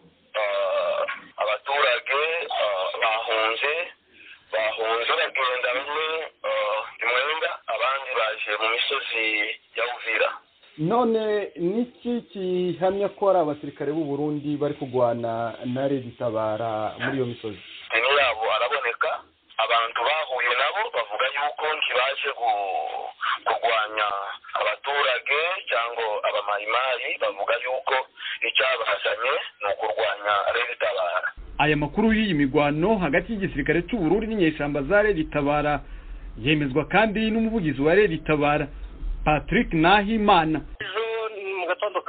abaturage bahunze bahunze bagenda bamwe imwenda abandi baje mu misozi ya Uvira. None niki kihamya ko ari abasirikare b'u Burundi bari kugwana na Red Tabara muri iyo misozi? Teni yabo araboneka abantu bahuye nabo bavuga yuko ntibaje kurwanya abaturage cyangwa abamayimayi bavuga yuko icyabazanye ni ukurwanya Red Tabara. Aya makuru y'iyi migwano hagati y'igisirikare cy'u Burundi n'inyeshamba za Red Tabara yemezwa kandi n'umuvugizi wa Red Tabara Patrick Nahimana. Mu gatondo ka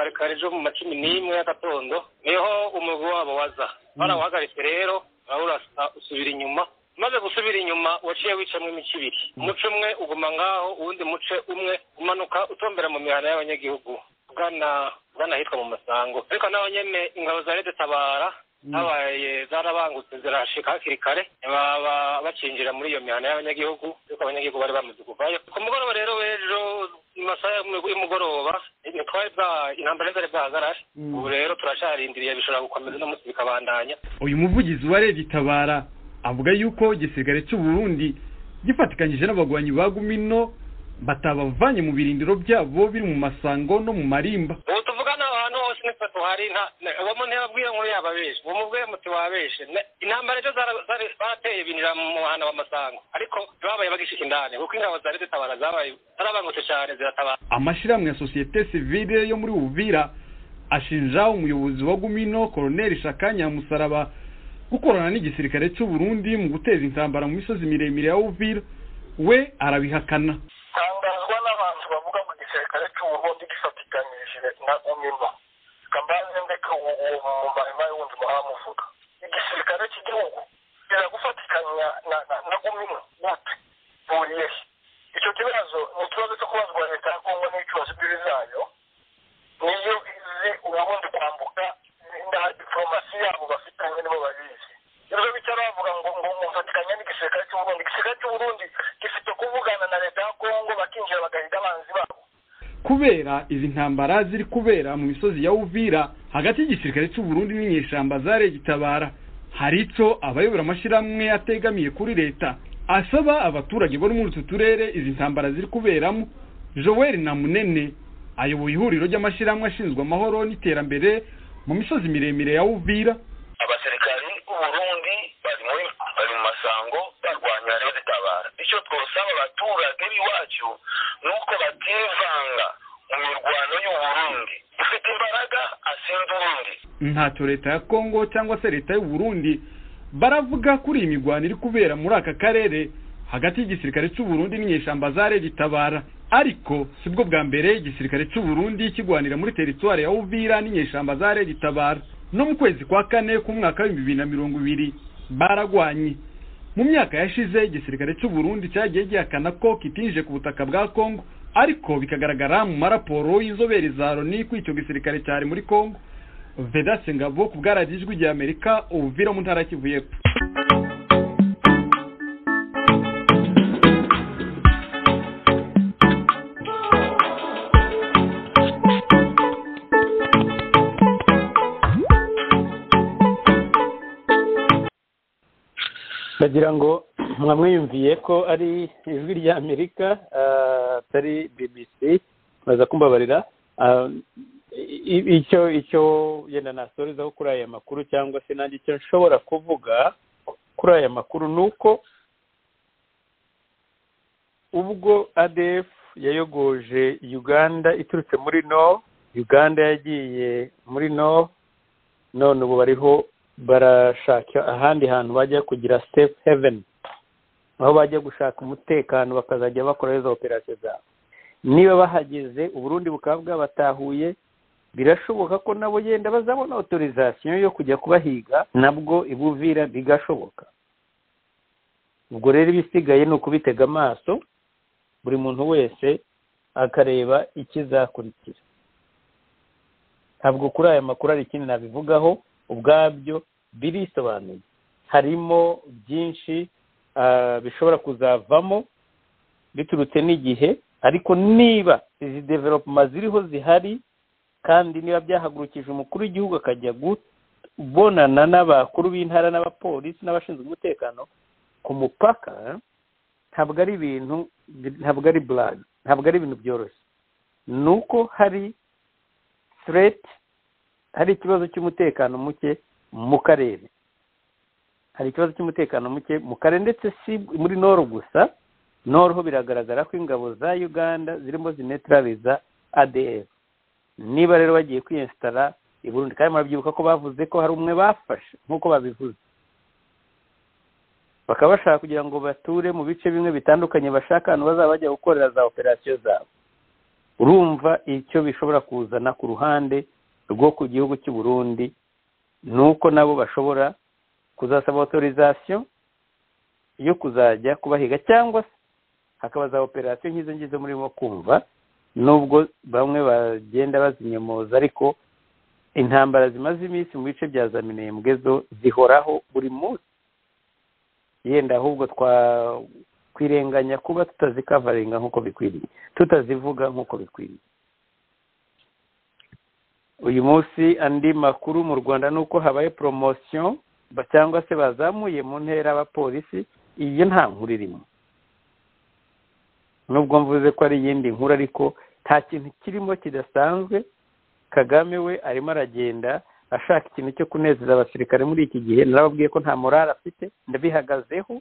kare kare ejo mu macumi n'imwe y'agatondo niho umugwi wabo waza barawuhagaritse rero urasa usubira inyuma maze gusubira inyuma waciye wicamwe imico ibiri umuce umwe uguma ngaho uwundi muce umwe umanuka utombera mu mihana y'abanyagihugu ugana ugana hitwa mu masango ariko naho nyene ingabo za leta tabara habaye zarabangutse zirashika hakiri kare baba bacinjira muri iyo mihana y'abanyagihugu ariko abanyagihugu bari bamaze kuvayo ku mugoroba rero w'ejo masaha y'umugoroba nitwaye bwa intambara zari bwahagarare ubu rero turasharindiriye bishobora gukomeza no munsi bikabandanya. Uyu muvugizi wa leta tabara avuga yuko igisirikare cy'u Burundi gifatikanyije n'abagwanyi ba Gumino batabavanye mu birindiro byabo biri mu masango no mu marimba. Ubu tuvugana ahantu hose nitwe tuhari nta uwo muntu yabwiye nkuru yababeshe uwo mubwiye muti wabeshe intambara ejo zarateye binira mu muhanda w'amasango ariko babaye bagishika indani kuko ingabo za leta tabara zabaye zarabangutse cyane ziratabara. Amashirahamwe ya societe civile yo muri Uvira ashinja umuyobozi wa Gumino Colonel Shakanya Musaraba gukorana n'igisirikare cy'u Burundi mu guteza intambara mu misozi miremire ya Uvira. We arabihakana. Tangazwa n'abantu bavuga mu gisirikare cy'u Burundi gifatikanyije na Gumino kambaze ndeka uwo mu marima y'undi muhamuvuga igisirikare cy'igihugu kiragufatikanya na na Gumino gute buriye icyo kibazo ni ikibazo cyo kubazwa leta ya Kongo n'ikibazo by'izayo niyo izi ubundi kwambuka inda diplomasi yabo bafitanye nibo babizi ibyo bitaravuga ngo ngo mufatikanya n'igisirikare cy'u Burundi igisirikare cy'u Burundi gifite kuvugana na leta ya Kongo bakinjira bagahita abanzi babo. Kubera izi ntambara ziri kubera mu misozi ya Uvira hagati y'igisirikare cy'u Burundi n'inyeshamba za leta tabara hari ico abayobora amashiramwe ategamiye kuri leta asaba abaturage bo muri utu turere izi ntambara ziri kuberamo. Joel Namunene ayoboye ihuriro ry'amashiramwe ashinzwe amahoro n'iterambere mu misozi miremire ya Uvira. Abasirikari b'u Burundi bari muri bari mu masango barwanya leta tabara icyo twosaba abaturage b'iwacu nuko bativanga mu mirwano y'u Burundi ufite imbaraga asinda urundi. Ntacyo leta ya Kongo cyangwa se leta y'u Burundi baravuga kuri iyi mirwano iri kubera muri aka karere hagati y'igisirikare cy'u Burundi n'inyeshamba za leta tabara ariko sibwo bwa mbere igisirikare cy'u Burundi kigwanira muri teritwari ya Uvira n'inyeshamba za leta tabara. No mu kwezi kwa kane ku mwaka wa bibiri na mirongo ibiri baragwanye. Mu myaka yashize igisirikare cy'u Burundi cyagiye gihakana ko kitinje ku butaka bwa Kongo ariko bikagaragara mu maraporo y'inzobere za Loni ko icyo gisirikare cyari muri Kongo. Vedaste Ngabo ku bwaragijwe rya Amerika Uvira mu ntara Kivu y'Epfo. Bagira ngo mwamwiyumviye ko ari ijwi rya Amerika atari B B C baza kumbabarira icyo icyo yenda nasorezaho kuri aya makuru cyangwa se nanjye icyo nshobora kuvuga kuri aya makuru nuko ubwo A D F yayogoje Uganda iturutse muri no Uganda yagiye muri no none ubu bariho barashaka ahandi hantu bajya kugira safe haven aho bajya gushaka umutekano bakazajya bakora izo operation zabo. Niba bahageze Uburundi bukaba bwabatahuye birashoboka ko nabo yenda bazabona autorisation yo kujya kubahiga nabwo ibuvira bigashoboka. Ubwo rero bisigaye no kubitega amaso buri muntu wese akareba ikizakurikira. Ntabwo kuri aya makuru ari ikindi nabivugaho ubwabyo birisobanuye harimo byinshi bishobora kuzavamo biturutse n'igihe ariko niba izi development ziriho zihari kandi niba byahagurukije umukuru w'igihugu akajya kubonana n'abakuru b'intara n'abapolisi n'abashinzwe umutekano ku mupaka ntabwo ari ibintu ntabwo ari blague ntabwo ari ibintu byoroshye nuko hari threat hari ikibazo cy'umutekano muke mu karere hari ikibazo cy'umutekano muke mu karere ndetse si muri noro gusa noro ho biragaragara ko ingabo za Uganda zirimo zinetraliza A D F. Niba rero bagiye kwinstara i Burundi kandi murabyibuka ko bavuze ko hari umwe bafashe nkuko babivuze bakaba bashaka kugira ngo bature mu bice bimwe bitandukanye bashaka abantu bazaba bajya gukorera za operation zabo. urumva icyo bishobora kuzana ku ruhande rwo ku gihugu cy'u Burundi nuko nabo bashobora kuzasaba autorisation yo kuzajya kubahiga cyangwa se hakaba za operation nk'izo ngizo murimo kumva nubwo bamwe bagenda bazinyomoza ariko intambara zimaze iminsi mu bice bya za Minembwe zo zihoraho buri munsi yenda ahubwo twa kwirenganya kuba tutazikavaringa nk'uko bikwiriye tutazivuga nk'uko bikwiriye. Uyu munsi andi makuru mu Rwanda nuko habaye promotion cyangwa se bazamuye mu ntera abapolisi, iyo nta nkuru irimo nubwo mvuze ko ari yindi nkuru ariko nta kintu kirimo kidasanzwe. Kagame we arimo aragenda ashaka ikintu cyo kunezeza abasirikare muri iki gihe. Narababwiye ko nta morale afite, ndabihagazeho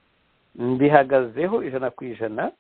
mbihagazeho ijana ku ijana,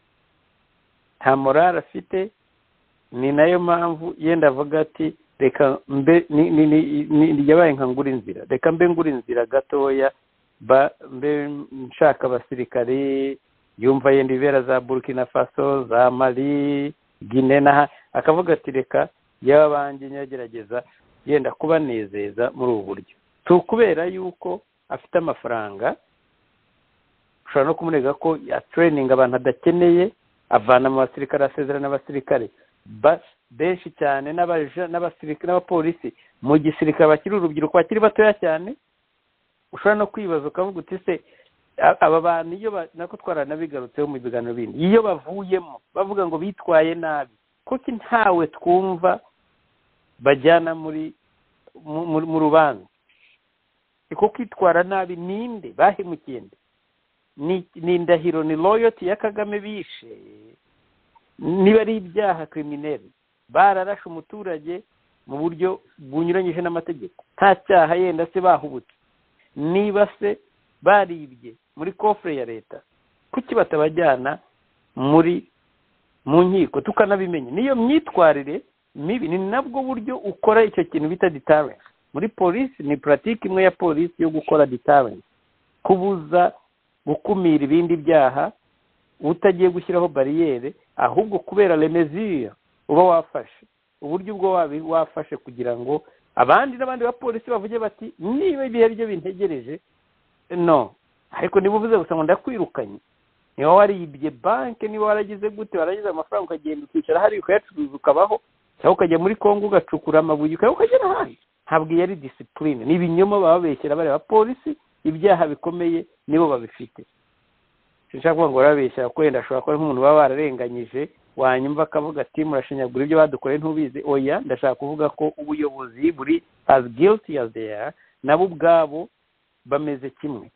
nta morale afite. Ni nayo mpamvu yenda avuga ati reka mbe yabaye nka ngura inzira, reka mbe ngura inzira gatoya mbe nshaka abasirikare. Yumva yenda ibera za Burkina Faso, za Mali, Guinea n'aha, akavuga ati reka y'abanje nyagerageza yenda kubanezeza muri ubu buryo. Tukubera yuko afite amafaranga, ushobora no kumurega ko ya training abantu adakeneye, avana mu basirikare asezerana n'abasirikare benshi cyane n'abasirikare n'abapolisi mu gisirikare bakiri urubyiruko bakiri batoya cyane. Ushobora no kwibaza ukavuga uti se aba bantu iyo nako twaranabigarutseho mu biganiro bindi, iyo bavuyemo bavuga ngo bitwaye nabi, kuko ntawe twumva bajyana muri mu rubanza. Iko kwitwara nabi ninde bahemukiye nde? Ni indahiro, ni loyalty ya Kagame bishe. Niba ari ibyaha criminel bararashe umuturage mu buryo bunyuranyije n'amategeko, nta cyaha yenda se bahubutse. Niba se baribye muri kofre ya leta, kuki batabajyana muri mu nkiko tukanabimenya? Niyo myitwarire mibi, ni nabwo buryo ukora icyo kintu bita deterrence. Muri polisi ni pratique imwe ya polisi yo gukora deterrence, kubuza gukumira ibindi byaha utagiye gushyiraho barriere, ahubwo kubera les mesures uba wafashe, uburyo ubwo wabi wafashe kugira ngo abandi n'abandi ba polisi bavuge bati niba ibihe byo bintegereje no, ariko nibuvuze gusa ngo ndakwirukanye. Niba waribye banke, niba waragize gute, waragize amafaranga ukagenda ukicara hari ukayacuruza ukabaho, cyangwa ukajya muri Kongo ugacukura amabuye ukagera ahandi, ntabwo yari discipline. Ni ibinyoma bababeshyera bari ba polisi, ibyaha bikomeye nibo babifite. Sinshaka kuvuga ngo barabeshyera ko wenda ashobora kuba nk'umuntu baba bararenganyije wanyumva akavuga ati murashinyagura ibyo badukoreye ntubizi. Oya, ndashaka kuvuga ko ubuyobozi buri as guilty as they are, nabo ubwabo bameze kimwe,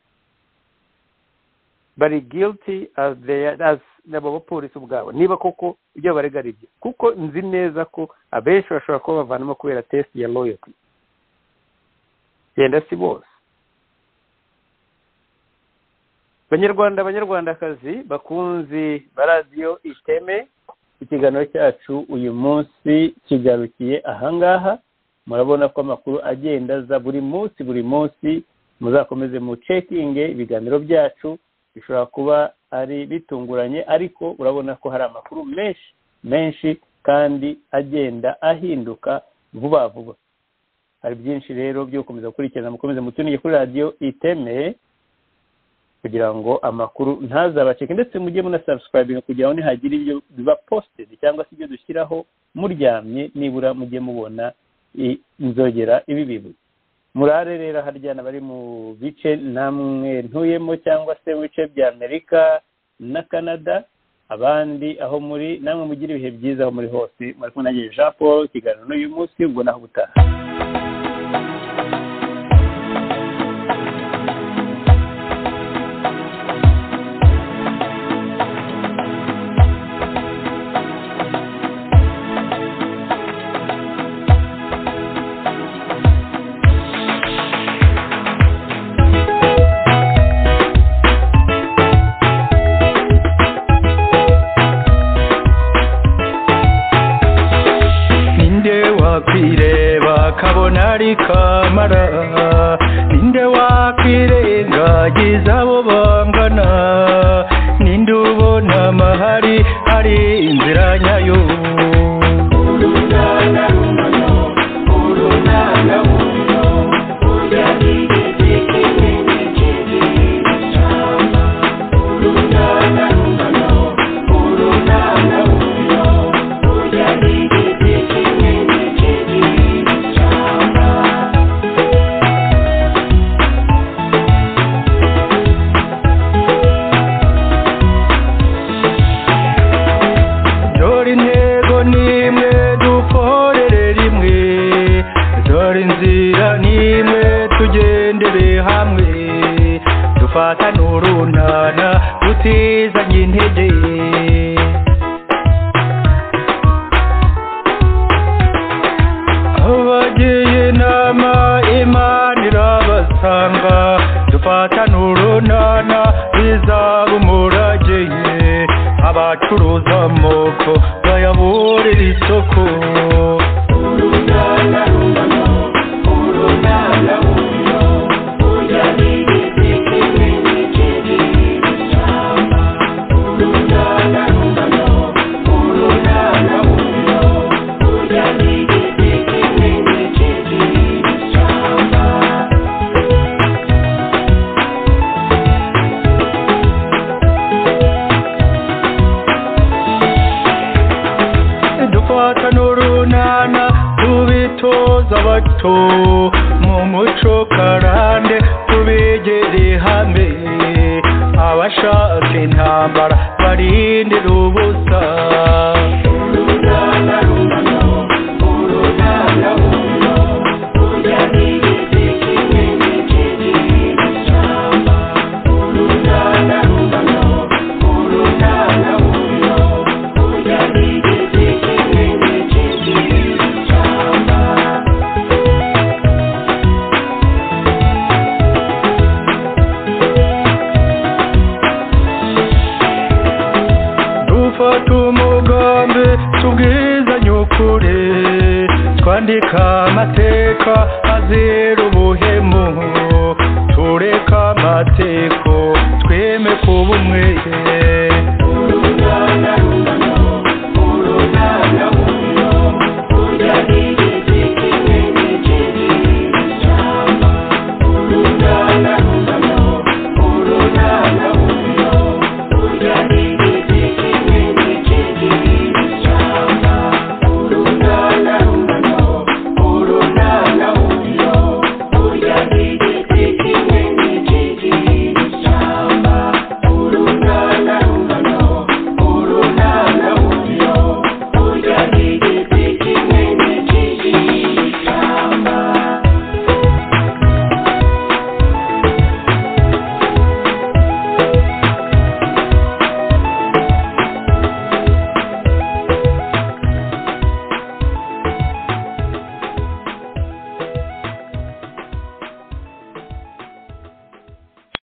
bari guilty as they are, as nabo polisi ubwabo, niba koko ibyo barega ari byo, kuko nzi neza ko abenshi bashobora kuba bavanamo kubera test ya loyalty. Yenda si bose. Banyarwanda, abanyarwandakazi bakunzi ba radiyo Iteme, ikiganiro cyacu uyu munsi kigarukiye ahangaha. Murabona ko amakuru agenda za buri munsi buri munsi. Muzakomeze mu checking ibiganiro byacu, bishobora kuba ari bitunguranye, ariko urabona ko hari amakuru menshi menshi kandi agenda ahinduka vuba vuba. Hari byinshi rero byo gukomeza gukurikirana, mukomeze mutunige kuri radiyo Iteme kugira ngo amakuru ntazabacike, ndetse mujye muna subscribing kugira ngo nihagira ibyo biba posted cyangwa se ibyo dushyiraho muryamye, nibura mujye mubona inzogera ibi bibu. Murare rero haryana bari mu bice namwe ntuyemo cyangwa se mu bice bya Amerika na Canada, abandi aho muri namwe mugira ibihe byiza aho muri hose. Muri kumwe na Jean Paul, kiganiro n'uyu munsi ubwo naho gutaha. Kamara ninde wakwirengagiza abo bangana, ninde ninde ubona amahari hari inzira nyayo urunana rumano urunana rumano urya n'igiti kinini kiri ishyamba urunana rumano urunana rumano urya n'igiti kinini kiri ishyamba dore intego nimwe dukorere rimwe dore inzira nimwe tugendere hamwe dufatane urunana tutizanye intege abagiye inama imana irabasanga dufatane urunana bizaba umurage abacuruza amoko bayaburira isoko urunana rumano urunana rumano urya n'igiti kinini kiri ishyamba urunana rumano urunana rumano urya n'igiti kinini kiri ishyamba dufatane urunana tubitoza bato mu muco karande tubegere hamwe abashaka intambara barindira ubusa urunana rumano urunana rumano urya n'igiti kinini kiri ishyamba urunana rumano urunana rumano urya n'igiti kinini kiri ishyamba dufata umugambi tubwizanye ukuri twandika amateka azira ubuhemu tureka amateko tweme kuba umwe